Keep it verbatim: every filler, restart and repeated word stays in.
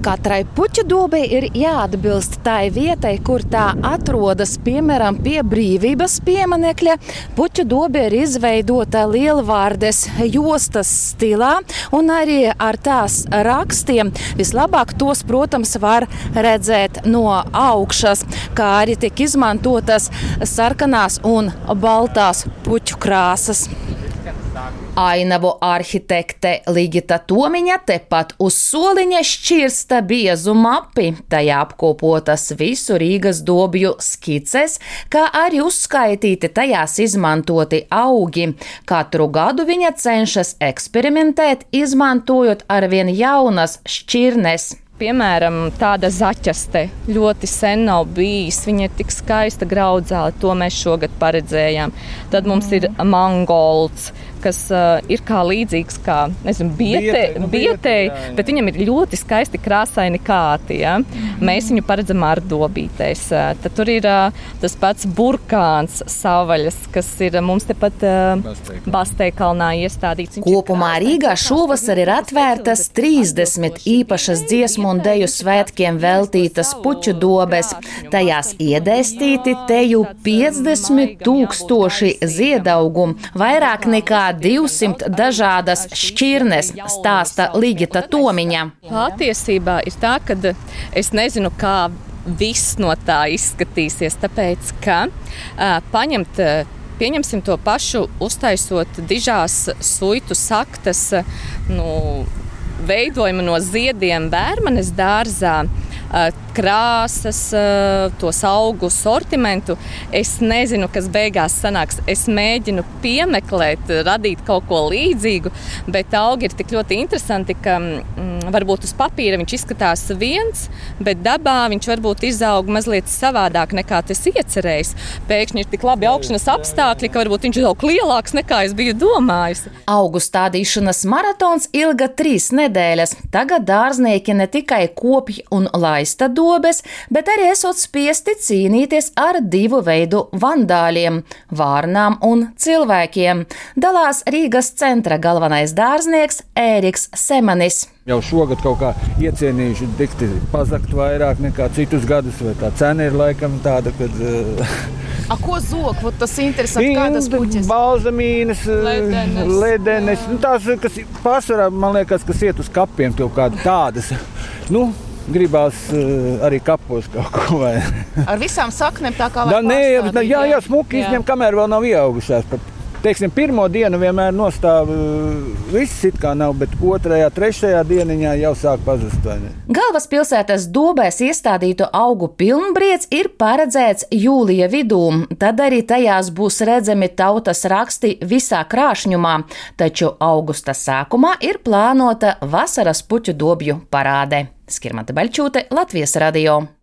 Katrai puķu dobei ir jāatbilst tai vietai, kur tā atrodas, piemēram, pie Brīvības pieminekļa. Puķu dobe ir izveidota lielvārdes jostas stilā un arī ar tās rakstiem. Vislabāk tos, protams, var redzēt no augšas, kā arī tiek izmantotas sarkanās un baltās puķu krāsas. Ainavu arhitekte Ligita Tomiņa tepat uz soliņa šķirsta biezu mapi. Tajā apkopotas visu Rīgas dobju skices, kā arī uzskaitīti tajās izmantoti augi. Katru gadu viņa cenšas eksperimentēt, izmantojot arvien jaunas šķirnes. Piemēram, tāda zaķaste ļoti sen nav bijis. Viņa ir tik skaista graudzāla, to mēs šogad paredzējām. Tad mums ir mangolds, kas uh, ir kā līdzīgs kā, nezinu, biete, nu, bietei, bet viņam ir ļoti skaisti krāsaini kāti. Ja? Mēs viņu paredzam ar dobītēs. Tad tur ir uh, tas pats burkāns savaļas, kas ir mums tepat uh, Basteikalnā iestādīts. Kopumā Rīgā šovasar ir atvērtas trīsdesmit īpašas dziesmu un deju svētkiem veltītas puķu dobes. Tajās iedēstīti teju piecdesmit tūkstoši ziedaugumu, vairāk nekā divsimt dažādas šķirnes, stāsta Ligita Tomiņa. Patiesībā ir tā, ka es nezinu, kā viss no tā izskatīsies, tāpēc, ka uh, paņemt, pieņemsim to pašu, uztaisot dižās suitu saktas, nu, veidojumu no ziediem Vērmanes dārzā, krāsas, tos augu sortimentu. Es nezinu, kas beigās sanāks. Es mēģinu piemeklēt, radīt kaut ko līdzīgu, bet augi ir tik ļoti interesanti, ka mm, varbūt uz papīra viņš izskatās viens, bet dabā viņš varbūt izaug mazliet savādāk nekā tas iecerējis. Pēkšņi ir tik labi augšanas apstākļi, ka varbūt viņš izaug lielāks nekā es biju domājis. Augu stādīšanas maratons ilga trīs nedēļas. Tagad dārznieki ne tikai kopj un laista dobes, bet arī esot spiesti cīnīties ar divu veidu vandāļiem – vārnām un cilvēkiem. Dalās Rīgas centra galvenais dārznieks Ēriks Semanis. Jau šogad kaut kā iecienījuši dikti pazakt vairāk nekā citus gadus, vai tā cena ir laikam tāda, kad... A ko zog? Vot tas interesanti, kādas puķes? Balzamīnas, ledenes, ledenes nu, tās, kas pārsvarā, man liekas, kas iet uz kapiem kaut kāda tādas. Nu, gribās uh, arī kapos kaut ko vai. Ar visām saknēm tā kā lai nē, pārstādīt? Jā, jā, smuki izņem, kamēr vēl nav ieaugušās. Pat, teiksim, pirmo dienu vienmēr nostāv uh, viss it kā nav, bet otrajā, trešajā dieniņā jau sāk pazust. Vai ne? Galvaspilsētas dobēs iestādītu augu pilnbrieds ir paredzēts jūlija vidū. Tad arī tajās būs redzami tautas raksti visā krāšņumā, taču augusta sākumā ir plānota vasaras puķu dobju parāde. Skirmante Baļķūte, Latvijas radio.